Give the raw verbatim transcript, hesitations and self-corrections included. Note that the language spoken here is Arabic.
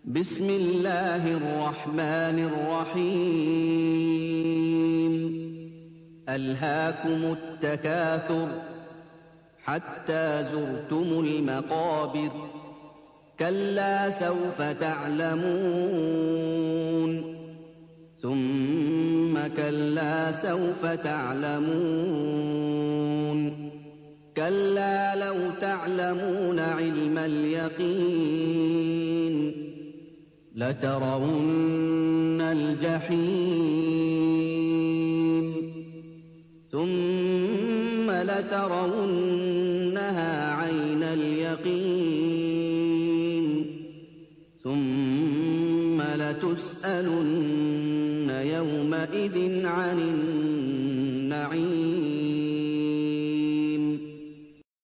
بسم الله الرحمن الرحيم ألهاكم التكاثر حتى زرتم المقابر كلا سوف تعلمون ثم كلا سوف تعلمون كلا لو تعلمون علم اليقين لترون الجحيم ثم لترونها عين اليقين ثم لتسألن يومئذ عن النعيم